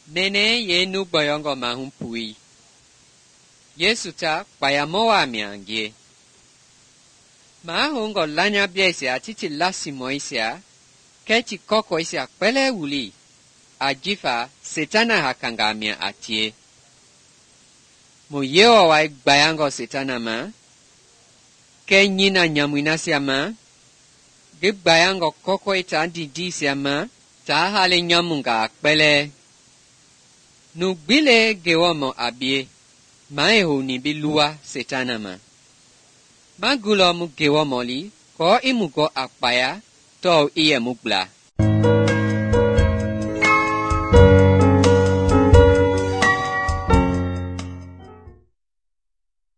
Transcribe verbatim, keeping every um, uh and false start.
Nene ye nu boyongo mahun pui. Yesu ta bayamoa miangie. Mahungo lanya biesia chichi lasi moisia. Kechi koko isia kwele wuli. Ajifa setana hakangamia atie. Mo yewa wai bayango setana ma. Ke nyina nyamuina siama. Ge bayango koko ita didi siama. Ta hale nyamunga kwele. Nugbile gewomo abie. Maeho ni bilua setana ma. Magulo mu gewomo li. Ko imugo akpaya. To iye mugla.